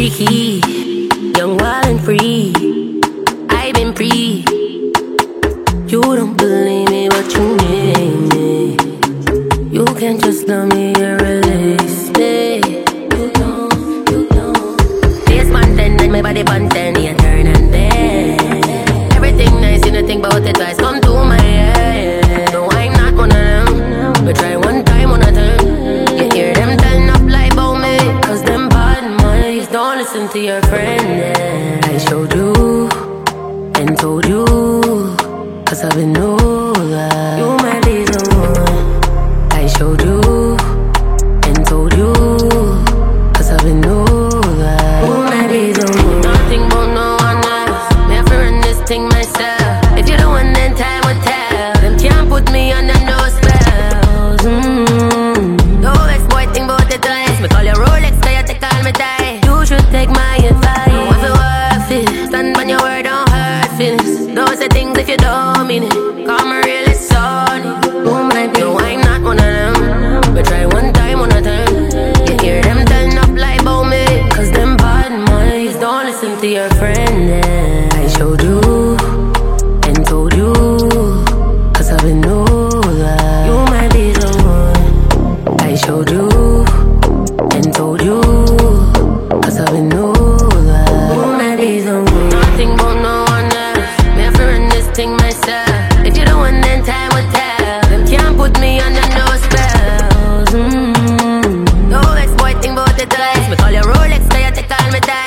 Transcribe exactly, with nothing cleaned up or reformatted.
freaky, young, wild and free. I've been free. You don't believe me, but you need me. You can't just love me and release me. You don't, you don't. Face content and my body content, you turn and bend. Everything nice, you don't think about it twice. Come to my head. No, I'm not one of them. But try one time on a turn. You hear them turn up like about me. Cause them bad minds don't listen to your friend. Yeah. I showed you and told you. Cause I've been over. You might be the one. I showed you and told you. Cause I've been over. You might be the one. Nothing but no one else. Me have to run this thing myself. If you're the one, then time will tell. Them can't put me under no spells. Mm-hmm. No ex-boy think about the twice. Me call your Rolex, so you take all me die. You should take my advice. You want to work it. Stand on your word, don't hurt feelings. Those are things if you don't mean it. Come real, it's sunny. Oh my God, no, I'm not one of them. But try one time on a turn. You hear them turn up like about me. Cause them bad minds don't listen to your friend. Yeah. I showed you and told you. Cause I've been over. You might be the one. I showed you and told you. Cause I've been over. You might be the one. Nothing but no one else. Me have to run this thing myself. If you're the one, then time will tell. Them can't put me under no spells. Mm-hmm. No ex-boy think about it twice. Me call your Rolex, so you take all me time.